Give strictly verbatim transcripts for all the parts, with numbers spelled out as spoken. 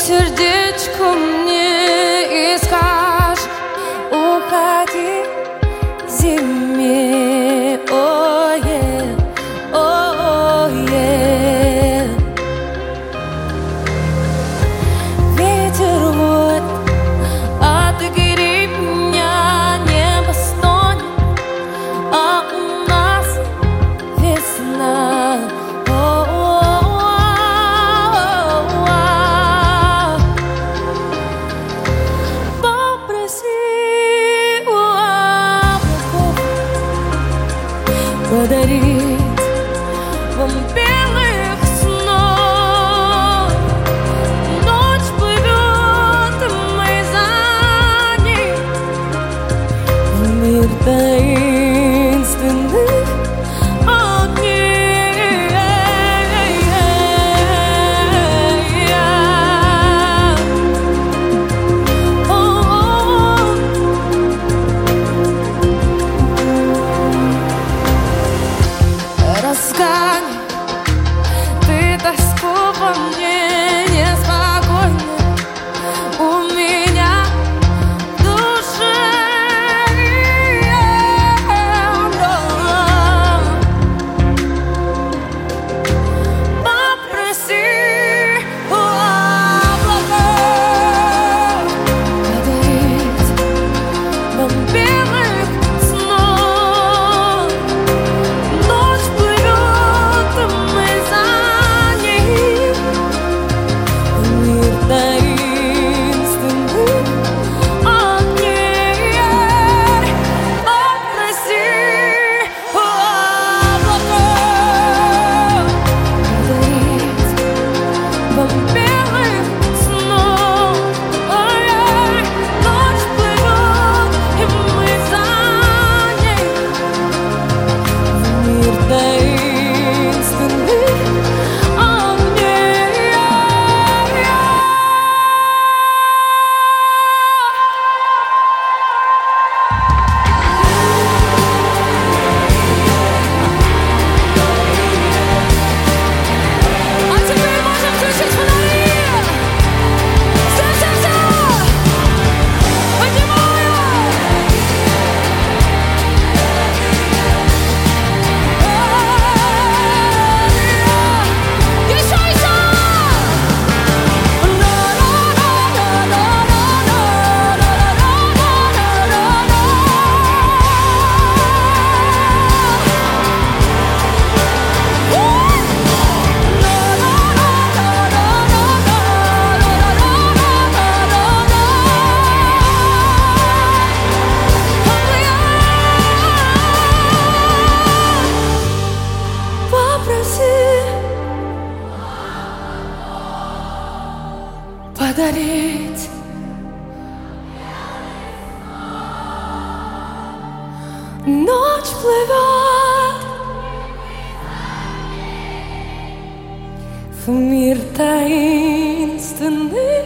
сердечко мне и скажешь: уходи зиме. Ой, ой, ветер воет, отогрей меня, небо стонет, а у нас весна. Подарить вам белых снов. Ночь плывет, и мы за ней в мир таинственных огней. Разгонь ты тоску по мне, неспокойно у меня в душе. Попроси у облака подарить нам белых снов. Ночь плывет, и мы за ней в мир таинственных огней. Попроси у облака подарить вам белых снов. Ой, ночь плывет, и мы за ней в мир таинственных огней. А теперь можем включить фонари. Все-все-все! Поднимаем! Еще, еще! Попроси подарить ночь плывет в мир таинственных.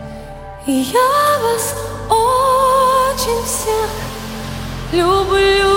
Я вас очень всех люблю.